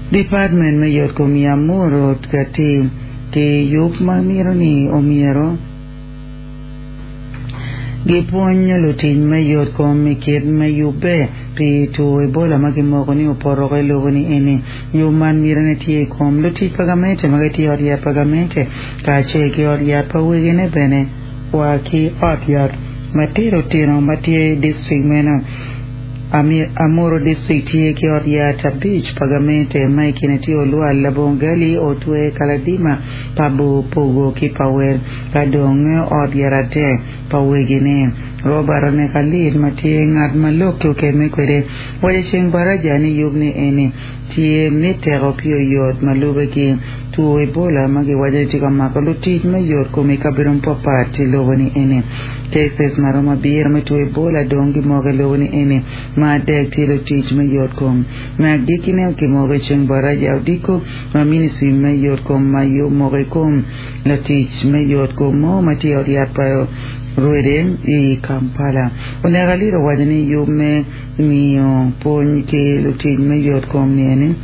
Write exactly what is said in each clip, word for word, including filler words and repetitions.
department me yot ko miamoro kati ti yup mamiro ni omiero gipuonyo lutin me yot ko mikir me yube pi to ebola magimoko ni oporo ko logo ni ene yuman mirane tie kom luti pagamente magati oria pagamente kache ki oria pawegene bene wa ki otia matiro tino matie district mena Amir Amoro district tie ki oria tabich pagamente mai kineti olua labongali otwe kaladima pabu pogo ki power kadonge oria rate pawegene robarane kalid matie ngad maloko ke mekwere wale cheng baraja ni yubni ene tie meteropio yot malube ki tu ebola magi waje tika makaluti me yot ko me kabirum popati lobani ene Texas maroma bier me tu ebola dongi moge lobani ene ma dek tilo teach me yot kom ma dikine ki moge cheng baraja diko ma ministry me yot kom ma yo moge kom la teach me yot kom mo mati oriat pa Rueden y Kampala. Una galera wajani yume mio poni ke lutin me yot kom nene.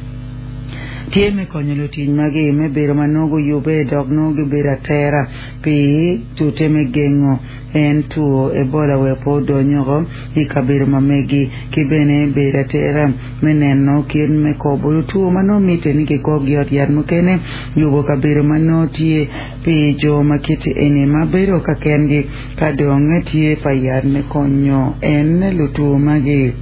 Tie me konyo lutin magi me bero manogo yube dogno ge bera terra pi tute me gengo en tuo ebola we po donyogo i kabiro mamegi ki bene bera terra meneno kin me kobo tuo mano mite ni ke kogiot yad mukene yubo kabiro mano tie pi jo makiti ene mabero ka kendi kadonge tie payad me konyo en lutu magi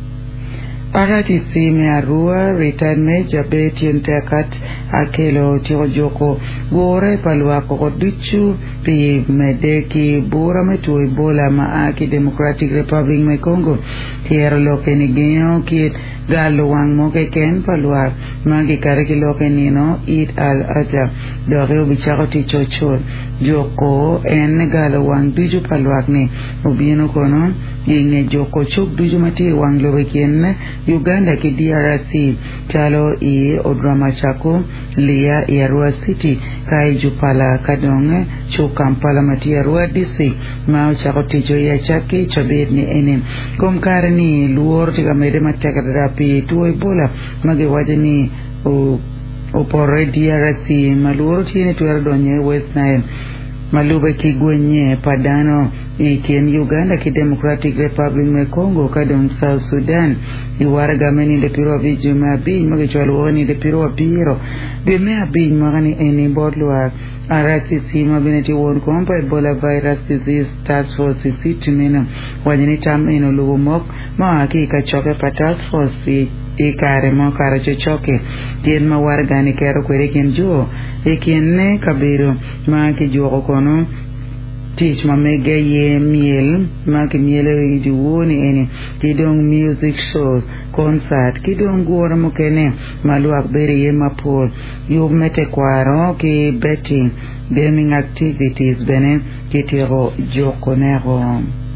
Arati sime arua return me jabe tientakat akelo tio joko gore palwa ko dichu pi medeki bura me tu ebola ma aki Democratic Republic me Congo tier lo kenigeo kit galo wang mo ke ken palwa magi kare ki lo kenino it al aja dore bicharo ti chocho joko en galo wang biju palwa ni obieno kono yenge joko chuk biju mati wang lo ken Uganda ki D R C chalo i odrama chako lia i Arua City kai jupala kadonge chu Kampala mati Arua D C mao chako tijo ya chaki chabit ni ene kom karni luor tiga mede matakada pi tu ebola mage wajani o opore D R C maluor tiene tu erdonye West Nile Malube ki gwenye padano iken Uganda ki Democratic Republic me Congo kadong South Sudan iwarga meni de piro viju ma bi magi chwalo ni de piro piro de me abi magani eni bodluak arati sima bineti won kompa Ebola virus disease task force sitimena wajini tam eno lugo mok ma ki ka choke pa task force e kare mo kare choke tien ma warga ni kero kwere ken jo e kenne kabiro ma ki jo kono teach ma mege ye miel ma ki miele di woni ene ti dong music shows concert ki dong gora mo kene malu akberi ye mapol yo mete kwaro ki betting gaming activities bene ki tiro jo konero